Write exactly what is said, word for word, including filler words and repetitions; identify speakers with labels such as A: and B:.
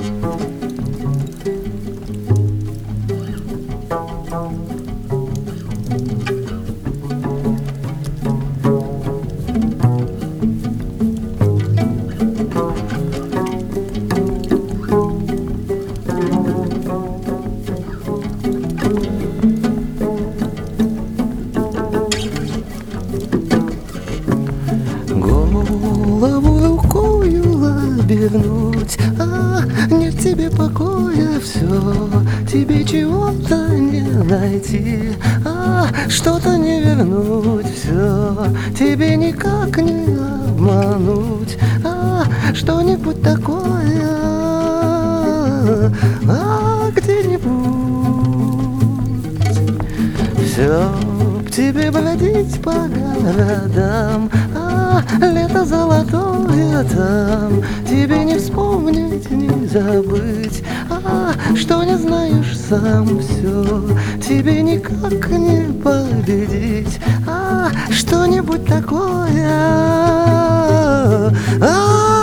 A: Голову рукою обернуть, а нет тебе покоя, все, тебе чего-то не найти, а что-то не вернуть, все, тебе никак не обмануть, а что-нибудь такое, а где-нибудь все к тебе бродить по городам, а лето золотое там, тебе не вспомнить, не забыть, а что не знаешь сам, все тебе никак не победить, а что-нибудь такое, а